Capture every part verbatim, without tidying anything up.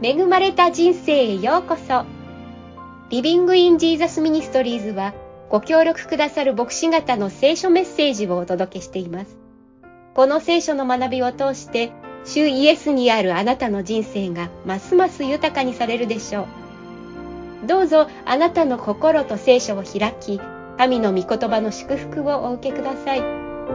恵まれた人生へようこそ。リビングインジーザスミニストリーズはご協力くださる牧師方の聖書メッセージをお届けしています。この聖書の学びを通して主イエスにあるあなたの人生がますます豊かにされるでしょう。どうぞあなたの心と聖書を開き、神の御言葉の祝福をお受けください。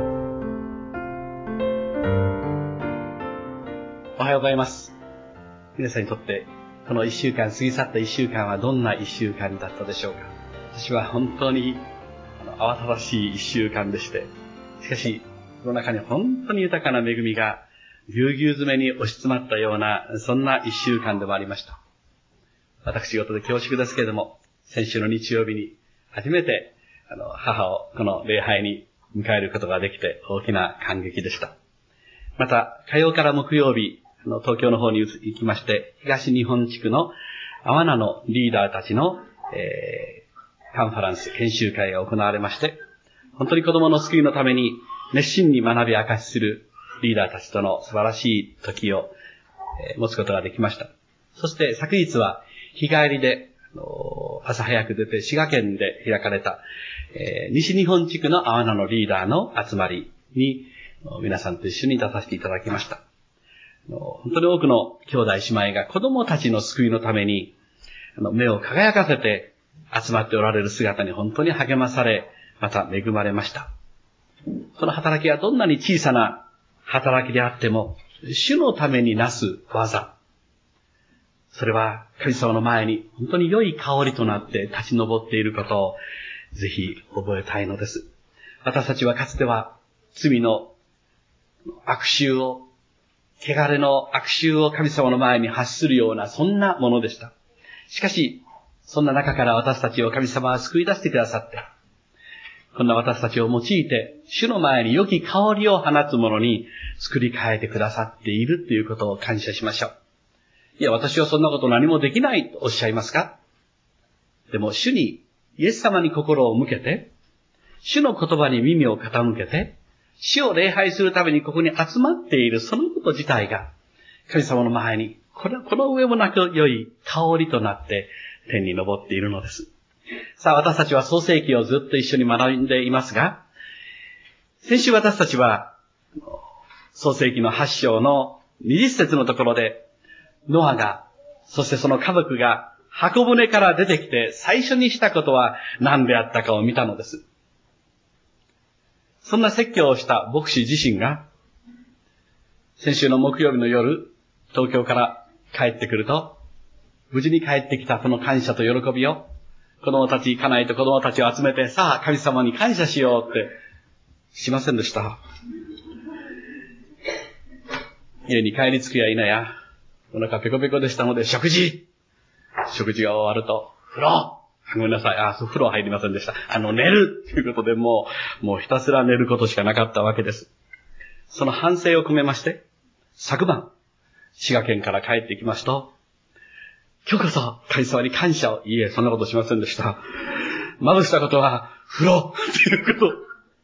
おはようございます。皆さんにとってこの一週間、過ぎ去った一週間はどんな一週間だったでしょうか。私は本当にあの慌ただしい一週間でして、しかしその中に本当に豊かな恵みがぎゅうぎゅう詰めに押し詰まったような、そんな一週間でもありました。私事で恐縮ですけれども、先週の日曜日に初めてあの母をこの礼拝に迎えることができて大きな感激でした。また火曜から木曜日、あの東京の方に行きまして、東日本地区の阿波名のリーダーたちの、えー、カンファランス研修会が行われまして、本当に子供の救いのために熱心に学び明かしするリーダーたちとの素晴らしい時を、えー、持つことができました。そして昨日は日帰りで朝早く出て滋賀県で開かれた、えー、西日本地区の阿波名のリーダーの集まりに皆さんと一緒に出させていただきました。本当に多くの兄弟姉妹が子供たちの救いのために目を輝かせて集まっておられる姿に本当に励まされ、また恵まれました。その働きはどんなに小さな働きであっても、主のためになす技。それは神様の前に本当に良い香りとなって立ち上っていることをぜひ覚えたいのです。私たちはかつては罪の悪臭を、汚れの悪臭を神様の前に発するような、そんなものでした。しかし、そんな中から私たちを神様は救い出してくださって、こんな私たちを用いて、主の前に良き香りを放つものに作り変えてくださっているということを感謝しましょう。いや、私はそんなこと何もできないとおっしゃいますか？でも、主に、イエス様に心を向けて、主の言葉に耳を傾けて、主を礼拝するためにここに集まっているそのこと自体が、神様の前に、これ、この上もなく良い香りとなって天に昇っているのです。さあ、私たちは創世記をずっと一緒に学んでいますが、先週私たちは、創世記のはち章のにじゅっ節のところで、ノアが、そしてその家族が箱舟から出てきて最初にしたことは何であったかを見たのです。そんな説教をした牧師自身が、先週の木曜日の夜、東京から帰ってくると、無事に帰ってきたその感謝と喜びを、子供たち、家内と子供たちを集めて、さあ神様に感謝しようってしませんでした。家に帰り着くや否や、お腹ペコペコでしたので、食事食事が終わると、風呂ごめんなさい。あ、風呂入りませんでした。あの、寝るということでもう、もうひたすら寝ることしかなかったわけです。その反省を込めまして、昨晩、滋賀県から帰ってきますと、今日こそ神様に感謝を、いいえ、そんなことしませんでした。まずしたことは、風呂ということ。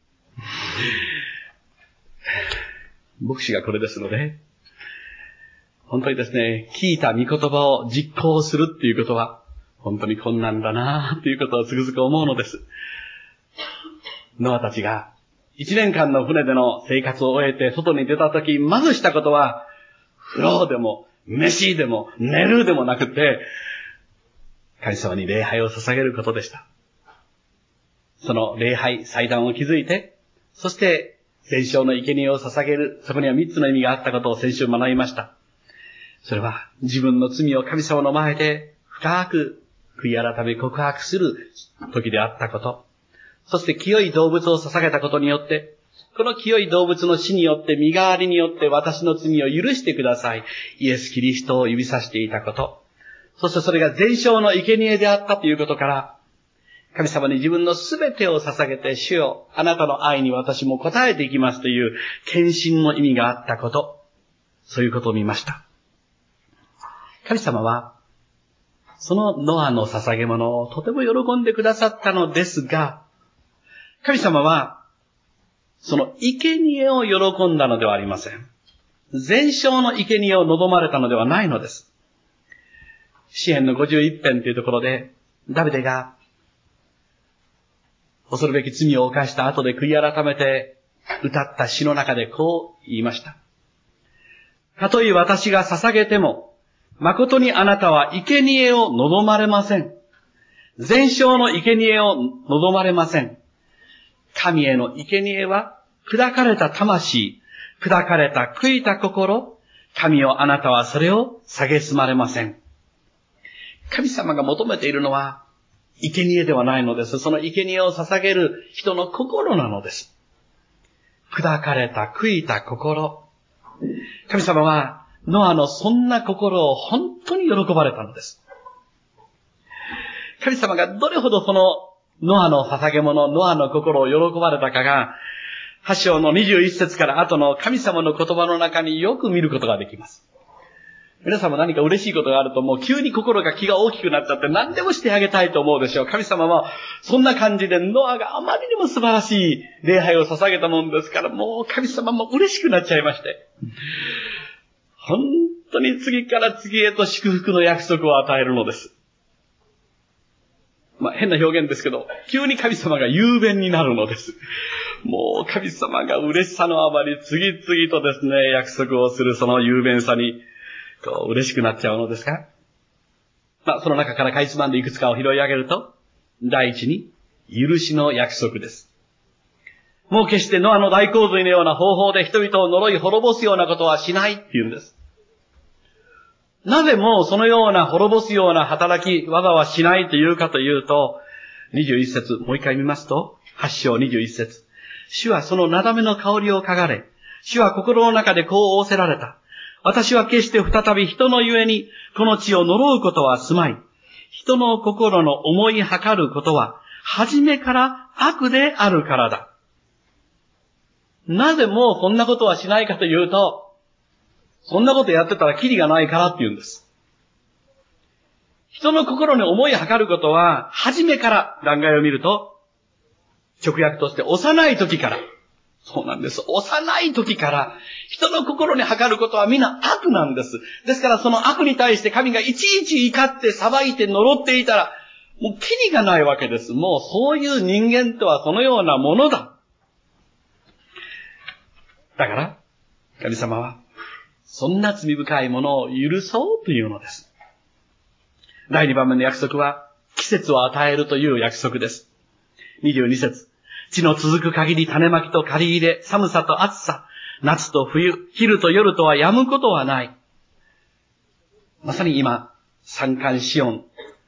牧師がこれですので、本当にですね、聞いた御言葉を実行するっていうことは、本当に困難だなということをつくづく思うのです。ノアたちが一年間の船での生活を終えて外に出たとき、まずしたことは、風呂でも飯でも寝るでもなくて、神様に礼拝を捧げることでした。その礼拝、祭壇を築いて、そして全焼の生贄を捧げる、そこには三つの意味があったことを先週学びました。それは自分の罪を神様の前で深く悔い改め告白する時であったこと。そして清い動物を捧げたことによって、この清い動物の死によって、身代わりによって私の罪を許してください。イエス・キリストを指さしていたこと。そしてそれが全焼の生贄であったということから、神様に自分のすべてを捧げて、主よ、あなたの愛に私も応えていきますという献身の意味があったこと。そういうことを見ました。神様は、そのノアの捧げ物をとても喜んでくださったのですが、神様は、その生贄を喜んだのではありません。全焼の生贄を望まれたのではないのです。 詩編のごじゅういっ編というところで、ダビデが、恐るべき罪を犯した後で悔い改めて歌った詩の中でこう言いました。たとえ私が捧げても、誠にあなたは生贄を望まれません。全焼の生贄を望まれません。神への生贄は、砕かれた魂、砕かれた悔いた心、神よあなたはそれを蔑まれません。神様が求めているのは、生贄ではないのです。その生贄を捧げる人の心なのです。砕かれた悔いた心。神様は、ノアのそんな心を本当に喜ばれたのです。神様がどれほどそのノアの捧げ物、ノアの心を喜ばれたかが、はち章のにじゅういち節から後の神様の言葉の中によく見ることができます。皆さんも何か嬉しいことがあるともう急に心が気が大きくなっちゃって何でもしてあげたいと思うでしょう。神様もそんな感じでノアがあまりにも素晴らしい礼拝を捧げたもんですからもう神様も嬉しくなっちゃいまして。本当に次から次へと祝福の約束を与えるのです。まあ変な表現ですけど、急に神様が雄弁になるのです。もう神様が嬉しさのあまり次々とですね、約束をするその雄弁さに、こう嬉しくなっちゃうのですか？まあその中からかいつまんでいくつかを拾い上げると、第一に、許しの約束です。もう決してノアの大洪水のような方法で人々を呪い滅ぼすようなことはしないっていうんです。なぜもうそのような滅ぼすような働き、技はしないというかというと、にじゅういち節、もう一回見ますと、はち章にじゅういち節。主はそのなだめの香りを嗅がれ、主は心の中でこう仰せられた。私は決して再び人のゆえに、この地を呪うことはすまい。人の心の思い計ることは、初めから悪であるからだ。なぜもうこんなことはしないかというと、そんなことやってたらキリがないからって言うんです。人の心に思い計ることは、初めから、段階を見ると、直訳として幼い時から、そうなんです。幼い時から、人の心に計ることは皆悪なんです。ですからその悪に対して神がいちいち怒って裁いて呪っていたら、もうキリがないわけです。もうそういう人間とはそのようなものだ。だから、神様は、そんな罪深いものを許そうというのです。だいにばんめの約束は、季節を与えるという約束です。にじゅうに節。地の続く限り種まきと刈り入れ、寒さと暑さ、夏と冬、昼と夜とは止むことはない。まさに今、三寒四温。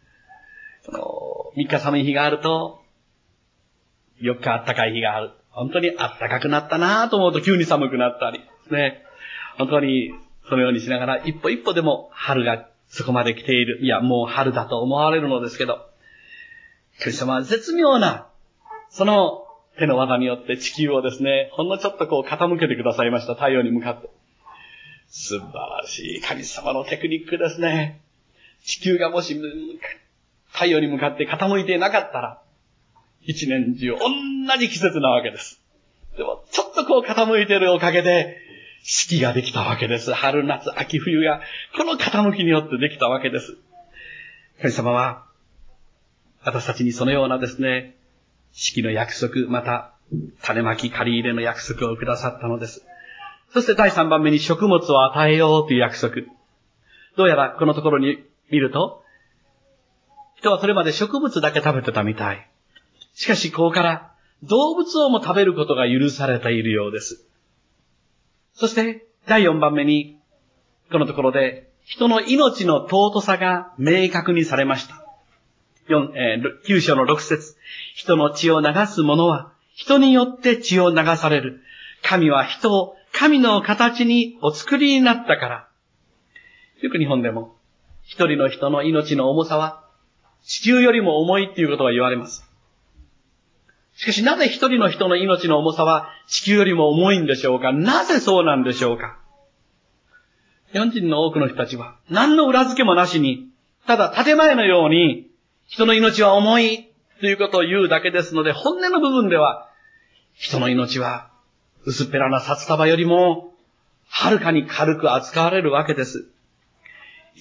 三日寒い日があると、よっか暖かい日がある。本当に暖かくなったなぁと思うと急に寒くなったりですね。本当にそのようにしながら一歩一歩でも春がそこまで来ている。いや、もう春だと思われるのですけど、神様は絶妙な、その手の技によって地球をですね、ほんのちょっとこう傾けてくださいました。太陽に向かって。素晴らしい神様のテクニックですね。地球がもし太陽に向かって傾いていなかったら、一年中同じ季節なわけです。でもちょっとこう傾いているおかげで、四季ができたわけです。春、夏、秋、冬が、この傾きによってできたわけです。神様は、私たちにそのようなですね、四季の約束、また、種まき、刈り入れの約束をくださったのです。そしてだいさんばんめに食物を与えようという約束。どうやらこのところに見ると、人はそれまで植物だけ食べてたみたい。しかし、ここから動物をも食べることが許されているようです。そして、だいよんばんめに、このところで、人の命の尊さが明確にされました。きゅう章のろく節。人の血を流す者は、人によって血を流される。神は人を神の形にお作りになったから。よく日本でも、一人の人の命の重さは、地球よりも重いっていうことが言われます。しかしなぜ一人の人の命の重さは地球よりも重いんでしょうか？なぜそうなんでしょうか？日本人の多くの人たちは何の裏付けもなしに、ただ建前のように人の命は重いということを言うだけですので、本音の部分では人の命は薄っぺらな札束よりもはるかに軽く扱われるわけです。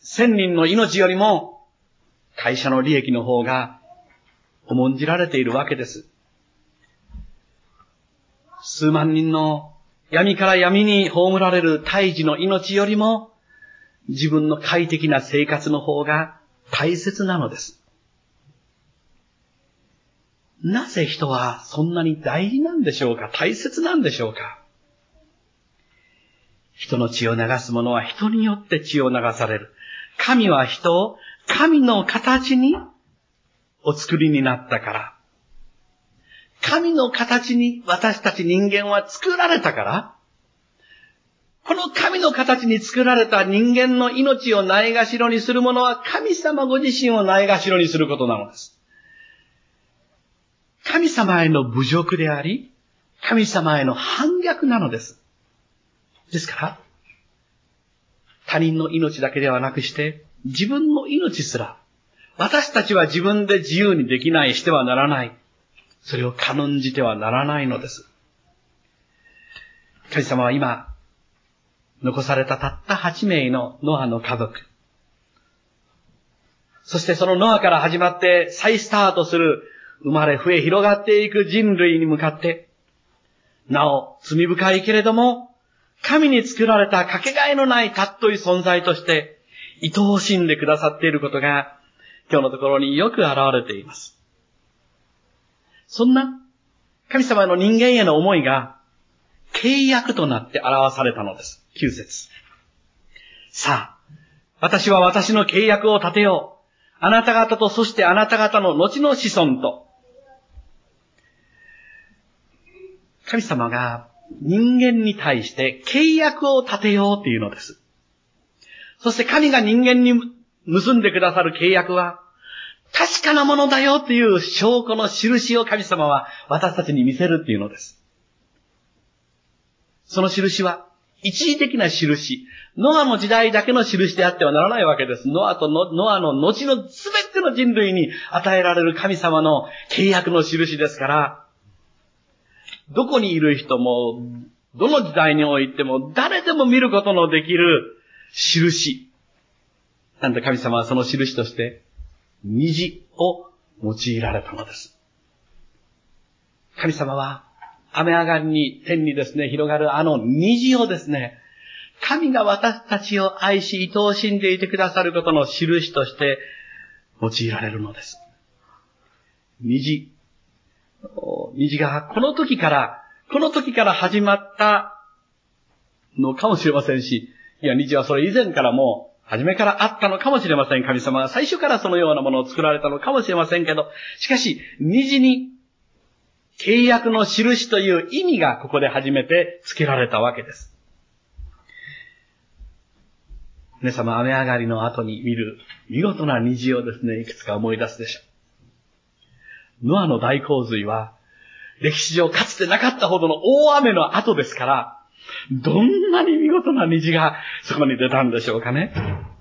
千人の命よりも会社の利益の方が重んじられているわけです。数万人の闇から闇に葬られる胎児の命よりも自分の快適な生活の方が大切なのです。なぜ人はそんなに大事なんでしょうか？大切なんでしょうか？人の血を流す者は人によって血を流される。神は人を神の形にお作りになったから。神の形に私たち人間は作られたから、この神の形に作られた人間の命をないがしろにする者は神様ご自身をないがしろにすることなのです。神様への侮辱であり、神様への反逆なのです。ですから、他人の命だけではなくして、自分の命すら、私たちは自分で自由にできない、してはならない。それを軽んじてはならないのです。神様は今、残されたたったはちめいのノアの家族。そしてそのノアから始まって再スタートする生まれ増え広がっていく人類に向かって、なお罪深いけれども、神に作られたかけがえのない尊い存在として、愛おしんでくださっていることが、今日のところによく現れています。そんな神様の人間への思いが契約となって表されたのです。きゅう節。さあ、私は私の契約を立てよう。あなた方とそしてあなた方の後の子孫と。神様が人間に対して契約を立てようというのです。そして神が人間に結んでくださる契約は確かなものだよという証拠の印を神様は私たちに見せるっていうのです。その印は一時的な印。ノアの時代だけの印であってはならないわけです。ノアとノ、ノアの後のすべての人類に与えられる神様の契約の印ですから、どこにいる人も、どの時代においても誰でも見ることのできる印。なんと神様はその印として、虹を用いられたのです。神様は雨上がりに天にですね、広がるあの虹をですね、神が私たちを愛し愛おしんでいてくださることの印として用いられるのです。虹。虹がこの時から、この時から始まったのかもしれませんし、いや、虹はそれ以前からもう、初めからあったのかもしれません。神様が最初からそのようなものを作られたのかもしれませんけど、しかし、虹に契約の印という意味がここで初めて付けられたわけです。皆様、雨上がりの後に見る見事な虹をですね、いくつか思い出すでしょう。ノアの大洪水は、歴史上かつてなかったほどの大雨の後ですから、どんなに見事な虹がそこに出たんでしょうかね。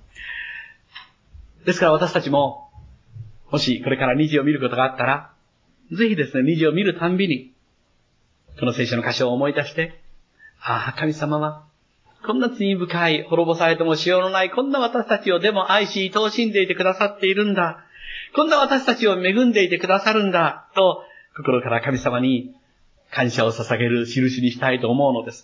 ですから私たちも、もしこれから虹を見ることがあったら、ぜひですね、虹を見るたんびに、この聖書の箇所を思い出して、ああ、神様は、こんな罪深い、滅ぼされてもしようのない、こんな私たちをでも愛し、愛おしんでいてくださっているんだ。こんな私たちを恵んでいてくださるんだ。と、心から神様に感謝を捧げる印にしたいと思うのです。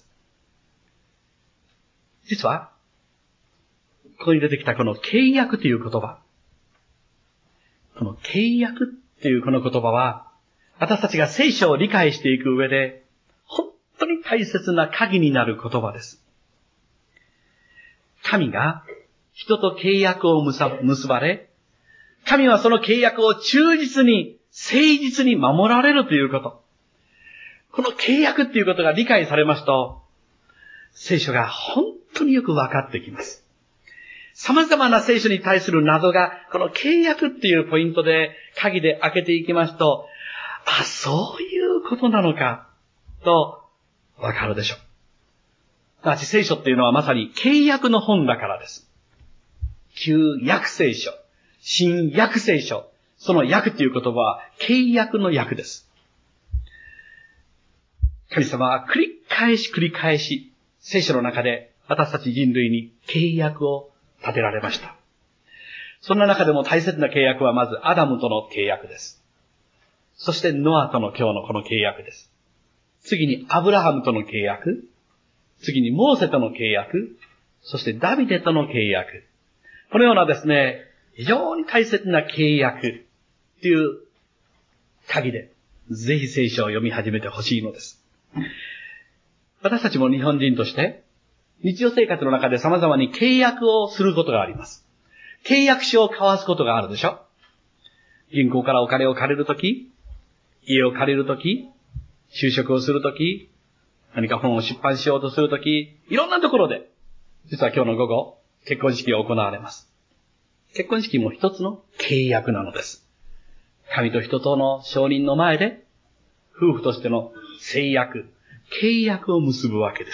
実は、ここに出てきたこの契約という言葉。この契約というこの言葉は、私たちが聖書を理解していく上で、本当に大切な鍵になる言葉です。神が人と契約を結ばれ、神はその契約を忠実に、誠実に守られるということ。この契約ということが理解されますと、聖書が本当によく分かってきます。様々な聖書に対する謎が、この契約っていうポイントで、鍵で開けていきますと、あ、そういうことなのか、と分かるでしょう。すなわち聖書っていうのはまさに契約の本だからです。旧約聖書、新約聖書、その約という言葉は契約の約です。神様は繰り返し繰り返し聖書の中で私たち人類に契約を立てられました。 そんな中でも大切な契約はまずアダムとの契約です。そしてノアとの今日のこの契約です。次にアブラハムとの契約。次にモーセとの契約。そしてダビデとの契約。このようなですね、非常に大切な契約っていう鍵で、ぜひ聖書を読み始めてほしいのです。私たちも日本人として、日常生活の中で様々に契約をすることがあります。契約書を交わすことがあるでしょ。銀行からお金を借りるとき、家を借りるとき、就職をするとき、何か本を出版しようとするとき、いろんなところで、実は今日の午後、結婚式が行われます。結婚式も一つの契約なのです。神と人との証人の前で、夫婦としての誓約、契約を結ぶわけです。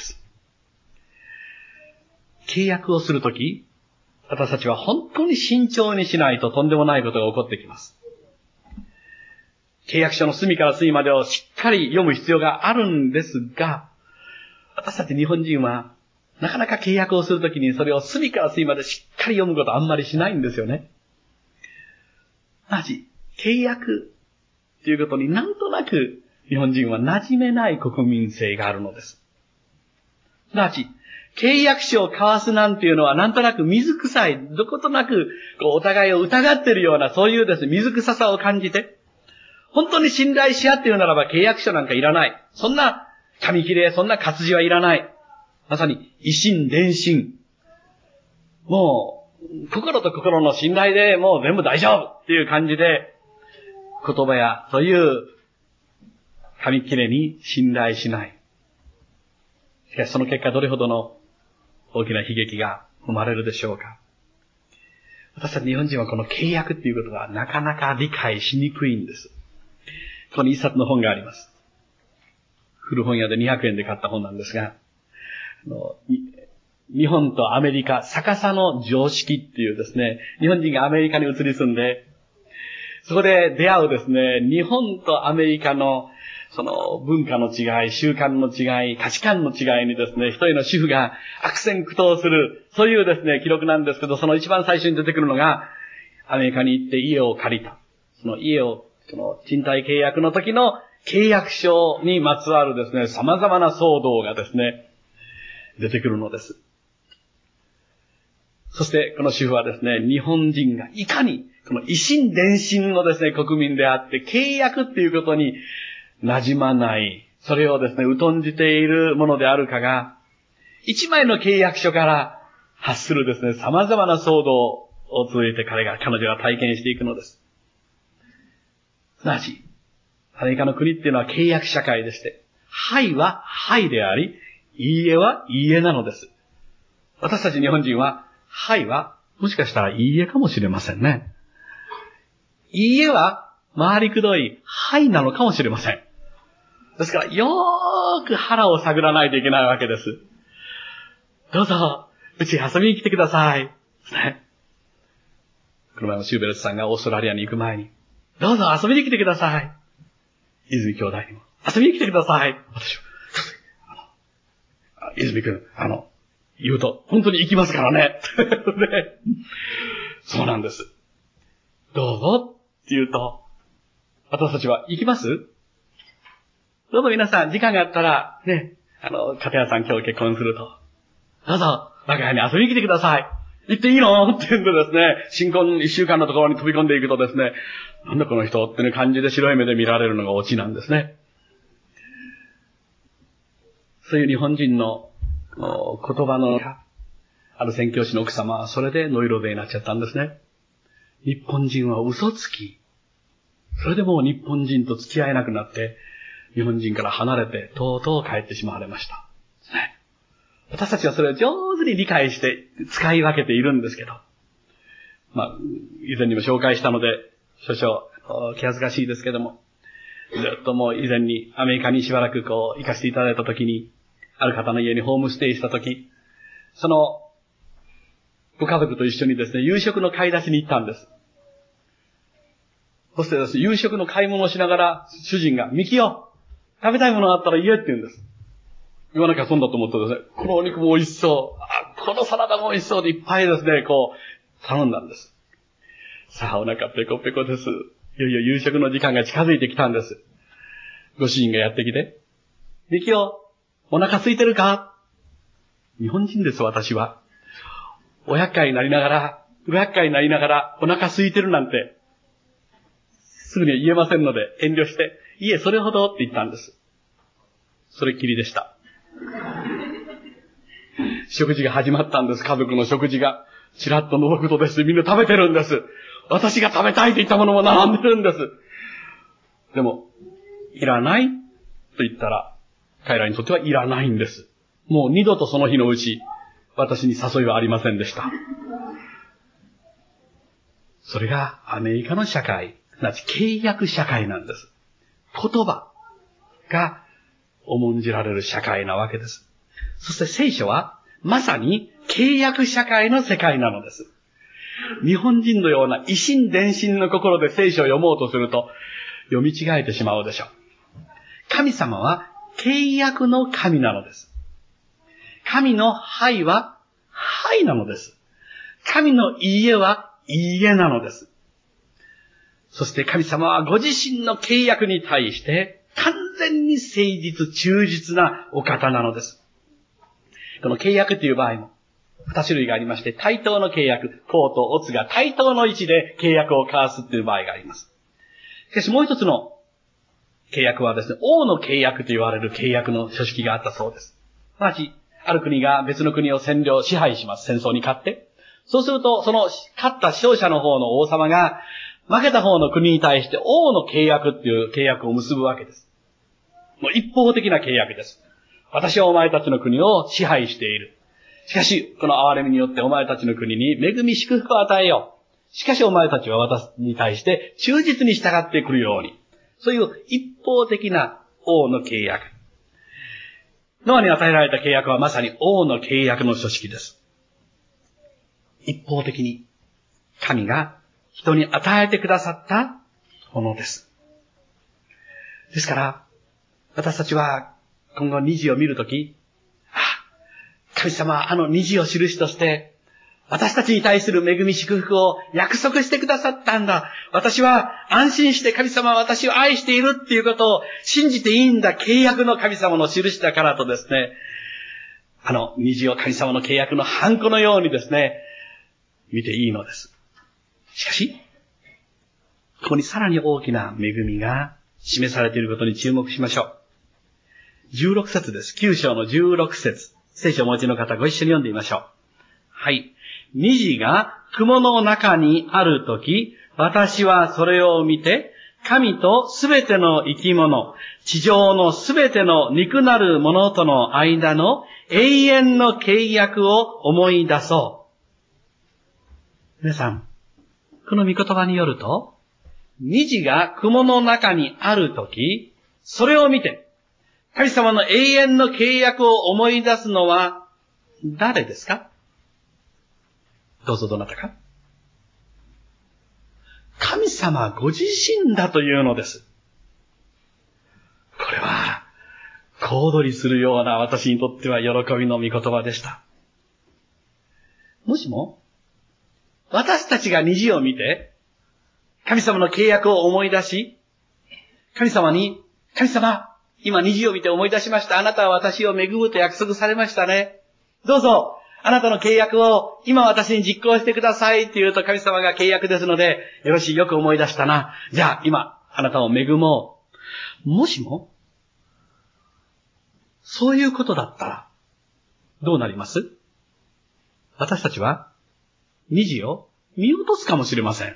契約をするとき、私たちは本当に慎重にしないととんでもないことが起こってきます。契約書の隅から隅までをしっかり読む必要があるんですが、私たち日本人は、なかなか契約をするときにそれを隅から隅までしっかり読むことあんまりしないんですよね。マジ、契約ということになんとなく日本人は馴染めない国民性があるのです。マジ、契約書を交わすなんていうのはなんとなく水臭い、どことなくこうお互いを疑っているようなそういうですね、水臭さを感じて、本当に信頼し合っているならば契約書なんかいらない。そんな紙切れ、そんな活字はいらない。まさに、以心伝心。もう、心と心の信頼でもう全部大丈夫っていう感じで、言葉やそういう紙切れに信頼しない。しかしその結果どれほどの大きな悲劇が生まれるでしょうか。私たち日本人はこの契約っていうことがなかなか理解しにくいんです。ここに一冊の本があります。古本屋でにひゃくえんで買った本なんですが、あの日本とアメリカ、逆さの常識っていうですね、日本人がアメリカに移り住んで、そこで出会うですね、日本とアメリカのその文化の違い、習慣の違い、価値観の違いにですね、一人の主婦が悪戦苦闘する、そういうですね、記録なんですけど、その一番最初に出てくるのが、アメリカに行って家を借りた。その家を、その賃貸契約の時の契約書にまつわるですね、様々な騒動がですね、出てくるのです。そしてこの主婦はですね、日本人がいかにこの以心伝心のですね、国民であって、契約っていうことに馴染まない、それをですね、疎んじているものであるかが、一枚の契約書から発するですね、様々な騒動を通じて彼が、彼女が体験していくのです。すなわち、アメリカの国っていうのは契約社会でして、はいははいであり、いいえはいいえなのです。私たち日本人は、はいは、もしかしたらいいえかもしれませんね。いいえは、回りくどい、はいなのかもしれません。ですから、よーく腹を探らないといけないわけです。どうぞ、うち遊びに来てください。ね。この前もシューベルトさんがオーストラリアに行く前に、どうぞ遊びに来てください。泉兄弟にも、遊びに来てください。私は、泉君、あの、言うと、本当に行きますからね。そうなんです。どうぞって言うと、私たちは行きます？どうぞ皆さん、時間があったら、ね、あの、片谷さん今日結婚すると、どうぞ、我が家に遊びに来てください。行っていいのって言うんでですね、新婚一週間のところに飛び込んでいくとですね、なんだこの人っていう感じで白い目で見られるのがオチなんですね。そういう日本人の言葉の、ある宣教師の奥様はそれでノイローゼになっちゃったんですね。日本人は嘘つき。それでもう日本人と付き合えなくなって、日本人から離れて、とうとう帰ってしまわれました。ね、私たちはそれを上手に理解して使い分けているんですけど、まあ、以前にも紹介したので、少々気恥ずかしいですけども、ずっともう以前にアメリカにしばらくこう行かせていただいたときに、ある方の家にホームステイしたとき、そのご家族と一緒にですね、夕食の買い出しに行ったんです。そしてですね、夕食の買い物をしながら、主人が、ミキよ、食べたいものがあったら言えって言うんです。言わなきゃ損だと思ってですね、このお肉も美味しそう、あ、このサラダも美味しそうでいっぱいですね、こう、頼んだんです。 さあ、お腹ペコペコです。いよいよ夕食の時間が近づいてきたんです。ご主人がやってきて、ミキオ、お腹空いてるか？日本人です、私は。お厄介になりながら、ご厄介になりながら、お腹空いてるなんて、すぐには言えませんので、遠慮して、いえ、それほどって言ったんです。それっきりでした。食事が始まったんです、家族の食事が。ちらっと覗くとですね、みんな食べてるんです。私が食べたいと言ったものも並んでるんです。でも、いらないと言ったら、彼らにとってはいらないんです。もう二度とその日のうち、私に誘いはありませんでした。それがアメリカの社会、すなわち契約社会なんです。言葉が重んじられる社会なわけです。そして聖書は、まさに契約社会の世界なのです。日本人のような一心伝心の心で聖書を読もうとすると、読み違えてしまうでしょう。神様は契約の神なのです。神のはいははいなのです。神のいいえはいいえなのです。そして神様はご自身の契約に対して完全に誠実忠実なお方なのです。この契約という場合も二種類がありまして、対等の契約、公とオツが対等の位置で契約を交わすという場合があります。しかしもう一つの契約はですね、王の契約と言われる契約の書式があったそうです。すなわち、ある国が別の国を占領、支配します。戦争に勝って。そうすると、その勝った勝者の方の王様が、負けた方の国に対して王の契約っていう契約を結ぶわけです。もう一方的な契約です。私はお前たちの国を支配している。しかし、この憐れみによってお前たちの国に恵み祝福を与えよう。しかしお前たちは私に対して忠実に従ってくるように。そういう一方的な王の契約。ノアに与えられた契約はまさに王の契約の書式です。一方的に神が人に与えてくださったものです。ですから、私たちは今後虹を見るとき、神様はあの虹を印として、私たちに対する恵み祝福を約束してくださったんだ。私は安心して神様は私を愛しているっていうことを信じていいんだ。契約の神様の印だからとですね、あの虹を神様の契約のハンコのようにですね、見ていいのです。しかし、ここにさらに大きな恵みが示されていることに注目しましょう。じゅうろく節です。きゅう章のじゅうろく節。聖書をお持ちの方ご一緒に読んでみましょう。はい。虹が雲の中にあるとき、私はそれを見て、神とすべての生き物、地上のすべての肉なるものとの間の永遠の契約を思い出そう。皆さん、この御言葉によると、虹が雲の中にあるとき、それを見て、神様の永遠の契約を思い出すのは誰ですか？どうぞどなたか。神様ご自身だというのです。これは小躍りするような私にとっては喜びの御言葉でした。もしも私たちが虹を見て神様の契約を思い出し、神様に、神様今虹を見て思い出しました。あなたは私を恵むと約束されましたね。どうぞ、あなたの契約を今私に実行してくださいって言うと神様が契約ですので、よろしい、よく思い出したな。じゃあ今、あなたを恵もう。もしも、そういうことだったら、どうなります？私たちは、虹を見落とすかもしれません。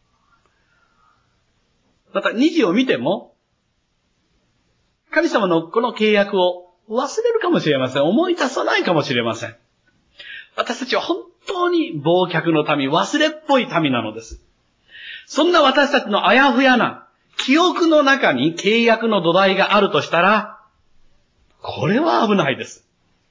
また、虹を見ても、神様のこの契約を忘れるかもしれません。思い出さないかもしれません。私たちは本当に忘却の民、忘れっぽい民なのです。そんな私たちのあやふやな記憶の中に契約の土台があるとしたら、これは危ないです。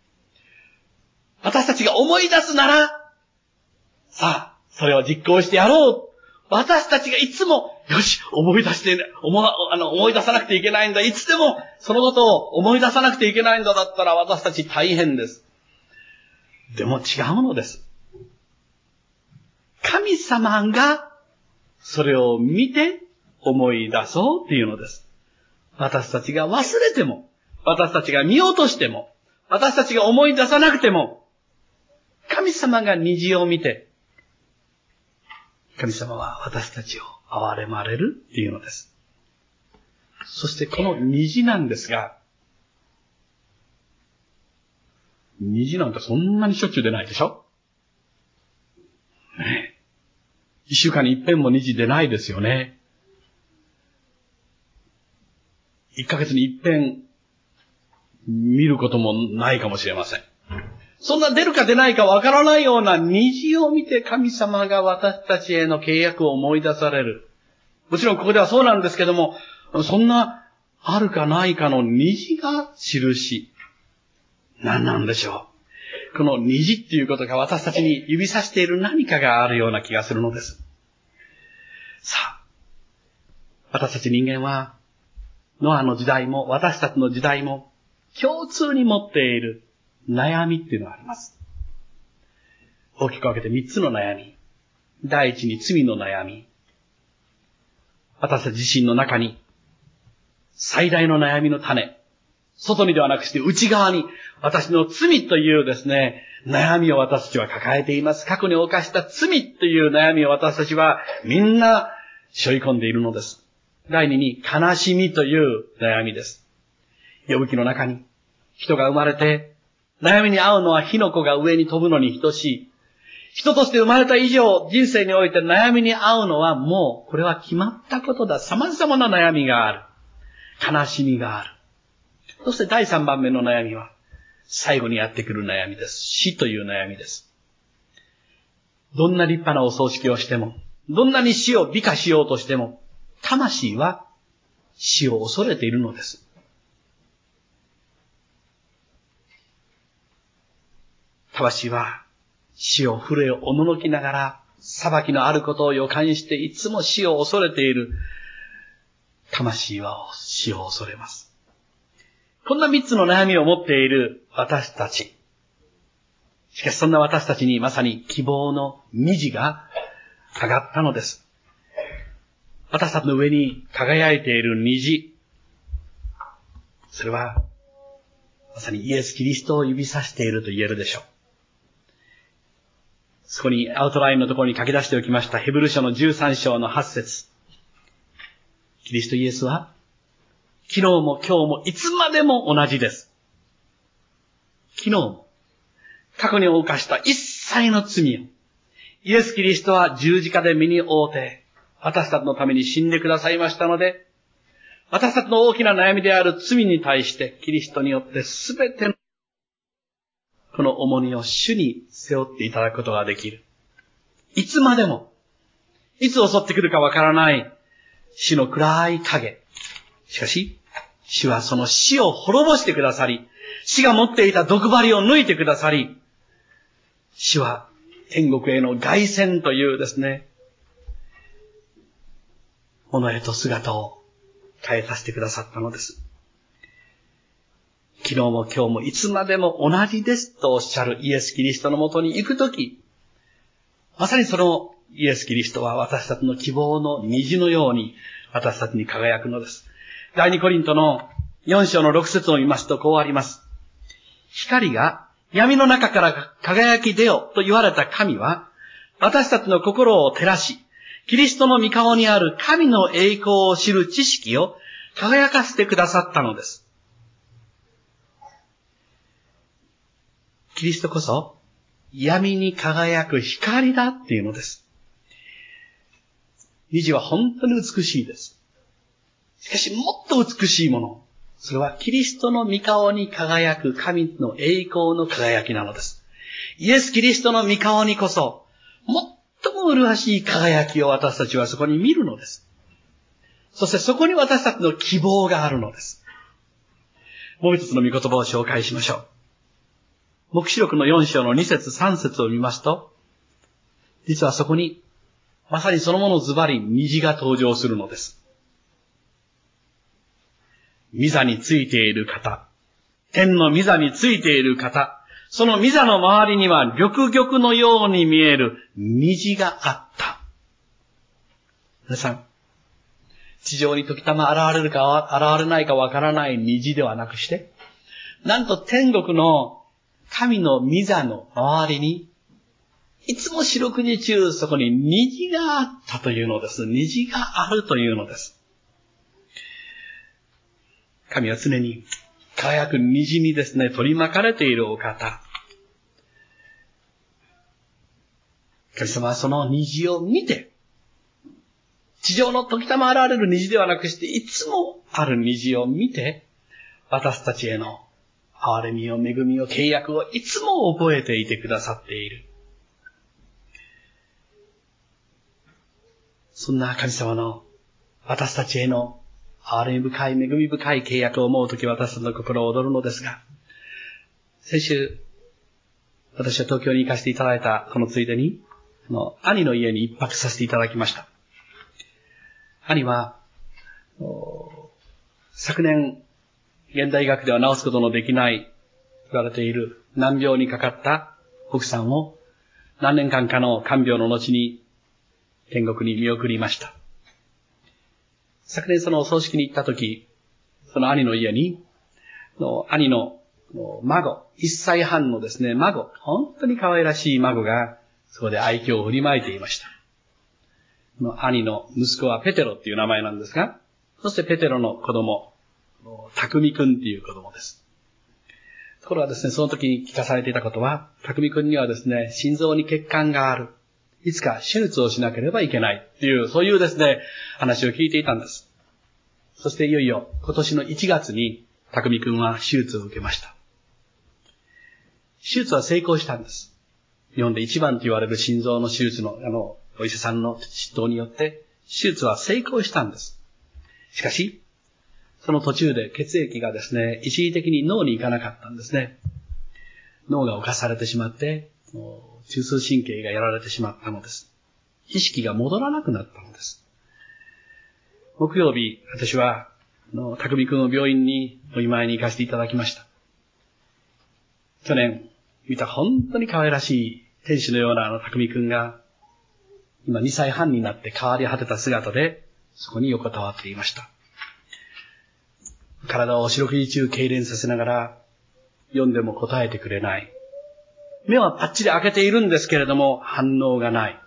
私たちが思い出すなら、さあ、それを実行してやろう。私たちがいつも、よし、思い出して、思、あの、思い出さなくていけないんだ。いつでも、そのことを思い出さなくていけないんだだったら、私たち大変です。でも違うのです。神様がそれを見て思い出そうっていうのです。私たちが忘れても、私たちが見落としても、私たちが思い出さなくても、神様が虹を見て、神様は私たちを憐れまれるっていうのです。そしてこの虹なんですが、虹なんてそんなにしょっちゅう出ないでしょ？ねえ。一週間に一遍も虹出ないですよね。一ヶ月に一遍見ることもないかもしれません。そんな出るか出ないかわからないような虹を見て神様が私たちへの契約を思い出される。もちろんここではそうなんですけども、そんなあるかないかの虹が印。何なんでしょう。この虹っていうことが私たちに指さしている何かがあるような気がするのです。さあ、私たち人間は、ノアの時代も私たちの時代も共通に持っている悩みっていうのがあります。大きく分けて三つの悩み。第一に罪の悩み。私たち自身の中に最大の悩みの種。外にではなくして内側に私の罪というですね、悩みを私たちは抱えています。過去に犯した罪という悩みを私たちはみんな背負い込んでいるのです。第二に悲しみという悩みです。呼ぶ記の中に人が生まれて悩みに遭うのは火の粉が上に飛ぶのに等しい。人として生まれた以上人生において悩みに遭うのはもうこれは決まったことだ。様々な悩みがある。悲しみがある。そして第三番目の悩みは、最後にやってくる悩みです。死という悩みです。どんな立派なお葬式をしても、どんなに死を美化しようとしても、魂は死を恐れているのです。魂は死を震えおののきながら、裁きのあることを予感していつも死を恐れている。魂は死を恐れます。こんな三つの悩みを持っている私たち。しかしそんな私たちにまさに希望の虹が上がったのです。私たちの上に輝いている虹。それはまさにイエス・キリストを指さしていると言えるでしょう。そこにアウトラインのところに書き出しておきましたヘブル書のじゅうさん章のはち節。キリストイエスは昨日も今日もいつまでも同じです。昨日も過去に犯した一切の罪をイエス・キリストは十字架で身に負うて私たちのために死んでくださいましたので、私たちの大きな悩みである罪に対してキリストによってすべてのこの重荷を主に背負っていただくことができる。いつまでもいつ襲ってくるかわからない死の暗い影。しかし、主はその死を滅ぼしてくださり、死が持っていた毒針を抜いてくださり、主は天国への凱旋というですね、ものへと姿を変えさせてくださったのです。昨日も今日もいつまでも同じですとおっしゃるイエス・キリストのもとに行くとき、まさにそのイエス・キリストは私たちの希望の虹のように私たちに輝くのです。第二コリントのよん章のろく節を見ますとこうあります。光が闇の中から輝き出よと言われた神は、私たちの心を照らし、キリストの御顔にある神の栄光を知る知識を輝かせてくださったのです。キリストこそ闇に輝く光だっていうのです。虹は本当に美しいです。しかしもっと美しいもの。それはキリストの御顔に輝く神の栄光の輝きなのです。イエス・キリストの御顔にこそ、最も麗しい輝きを私たちはそこに見るのです。そしてそこに私たちの希望があるのです。もう一つの御言葉を紹介しましょう。黙示録のよん章のに節さん節を見ますと、実はそこに、まさにそのものズバリ虹が登場するのです。御座についている方、天の御座についている方、その御座の周りには緑玉のように見える虹があった。 皆さん、地上に時たま現れるか現れないかわからない虹ではなくして、なんと天国の神の御座の周りに、いつも四六時中そこに虹があったというのです。虹があるというのです。神は常に輝く虹にですね、取り巻かれているお方。神様はその虹を見て、地上の時たま現れる虹ではなくして、いつもある虹を見て、私たちへの憐れみを、恵みを、契約をいつも覚えていてくださっている。そんな神様の私たちへの憐れみ深い、恵み深い契約を思うとき、私たちの心を躍るのですが、先週、私は東京に行かせていただいたこのついでに、あの兄の家に一泊させていただきました。兄は、昨年、現代医学では治すことのできないと言われている難病にかかった奥さんを何年間かの看病の後に天国に見送りました。昨年そのお葬式に行ったとき、その兄の家に、兄の孫、一歳半のですね、孫、本当に可愛らしい孫がそこで愛嬌を振りまいていました。兄の息子はペテロっていう名前なんですが、そしてペテロの子供、タクミ君っていう子供です。ところがですね、その時に聞かされていたことは、タクミ君にはですね、心臓に血管がある。いつか手術をしなければいけないっていう、そういうですね、話を聞いていたんです。そしていよいよ今年のいちがつに、タクミ君は手術を受けました。手術は成功したんです。日本で一番と言われる心臓の手術の、あの、お医者さんの指導によって、手術は成功したんです。しかし、その途中で血液がですね、一時的に脳に行かなかったんですね。脳が侵されてしまって、中枢神経がやられてしまったのです。意識が戻らなくなったのです。木曜日、私は、たくみくんを病院にお見舞いに行かせていただきました。去年、見た本当に可愛らしい天使のようなあのたくみくんが、今にさいはんになって変わり果てた姿で、そこに横たわっていました。体を四六時中痙攣させながら、読んでも答えてくれない。目はパッチリ開けているんですけれども、反応がない。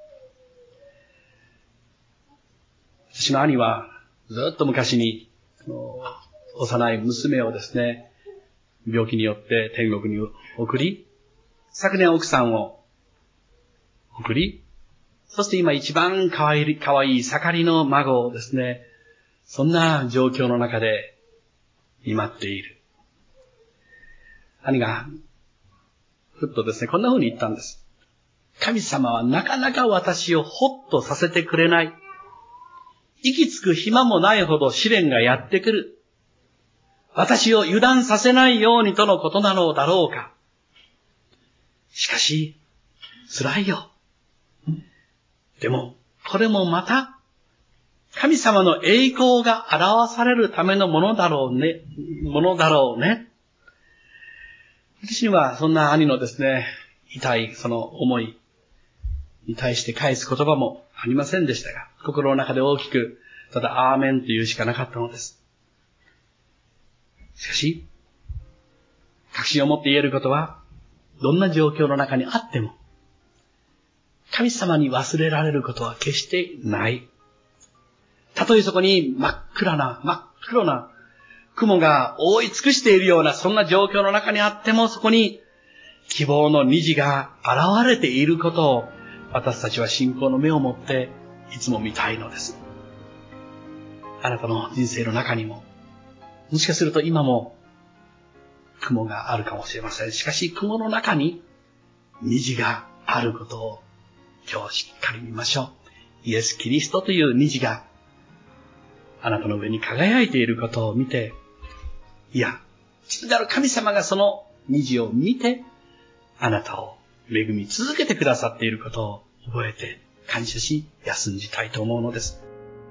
私の兄は、ずっと昔に、幼い娘をですね、病気によって天国に送り、昨年奥さんを送り、そして今一番可愛い、可愛い盛りの孫をですね、そんな状況の中で見舞っている。兄が、ふっとですね、こんな風に言ったんです。神様はなかなか私をほっとさせてくれない。息つく暇もないほど試練がやってくる。私を油断させないようにとのことなのだろうか。しかし、辛いよ。でも、これもまた、神様の栄光が表されるためのものだろうね、ものだろうね。私にはそんな兄のですね、痛いその思いに対して返す言葉もありませんでしたが、心の中で大きく、ただアーメンというしかなかったのです。しかし、確信を持って言えることは、どんな状況の中にあっても、神様に忘れられることは決してない。たとえそこに真っ暗な、真っ黒な雲が覆い尽くしているようなそんな状況の中にあっても、そこに希望の虹が現れていることを私たちは信仰の目を持っていつも見たいのです。あなたの人生の中にも、もしかすると今も雲があるかもしれません。しかし雲の中に虹があることを今日しっかり見ましょう。イエス・キリストという虹があなたの上に輝いていることを見て、いや、父なる神様がその虹を見て、あなたを恵み続けてくださっていることを覚えて感謝し、休んじたいと思うのです。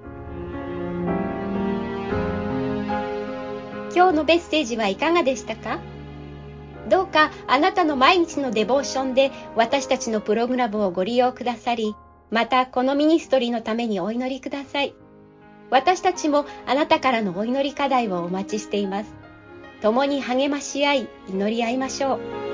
今日のメッセージはいかがでしたか？どうかあなたの毎日のデボーションで私たちのプログラムをご利用くださり、 またこのミニストリーのためにお祈りください。私たちもあなたからのお祈り課題をお待ちしています。共に励まし合い、祈り合いましょう。